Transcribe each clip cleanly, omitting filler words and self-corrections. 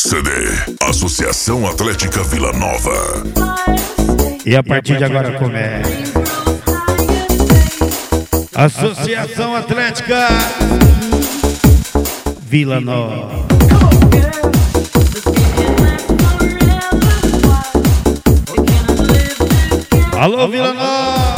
CD Associação Atlética Vila Nova. E a partir de agora começa Associação Atlética Vila Nova. Alô, Vila Nova!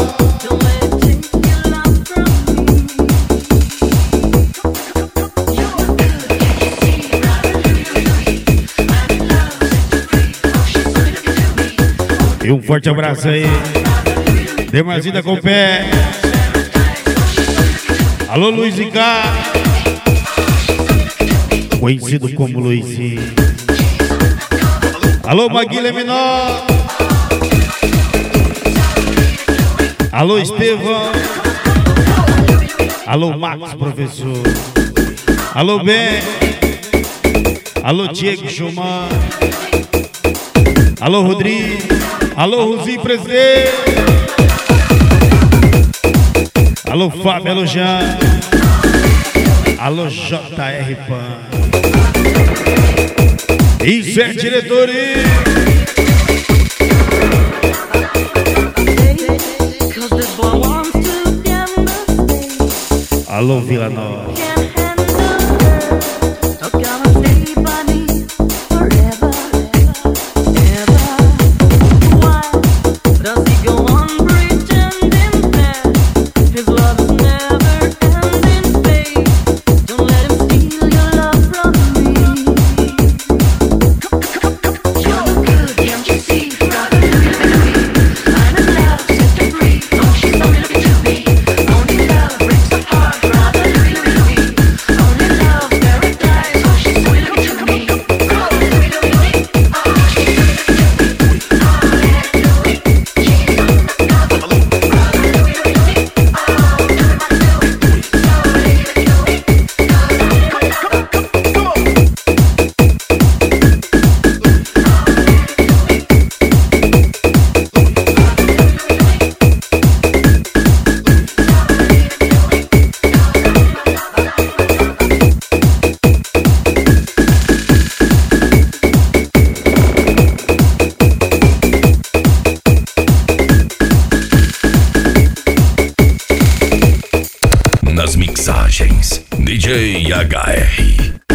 E um forte abraço aí. Demarzinda com o pé. Alô, Luiz Icá, conhecido como Luizinho. Alô, Maguila Menor. Alô, Estevão. Alô, Marcos, professor. Alô, Ben. Alô, Diego Schumann. Alô, Rodrigo. Alô, Rosinho, presidente. Alô, Fábio. Alô, Jean. Alô, JR Pan. Isso é diretoria. Alô, Vila Nova. Nas mixagens, DJ HR.